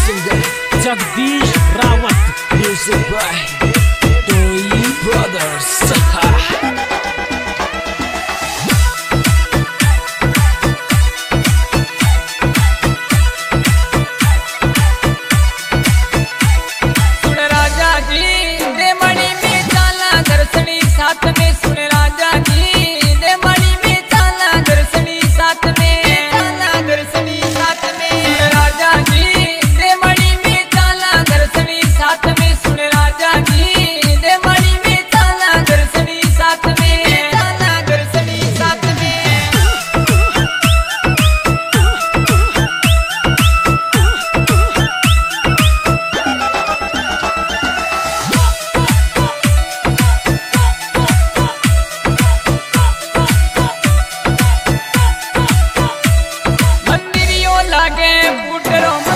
Singer Jagdish Rawat, music by टोई brothers. साथ में सुन राजा जी दे मणि में चाला दर्शनी साथ में चाला दर्शनी साथ में राजा जी दे मणि में चाला दर्शनी साथ में सुन राजा जी दे मणि में चाला दर्शनी साथ में चाला दर्शनी साथ में। लागे पुटरों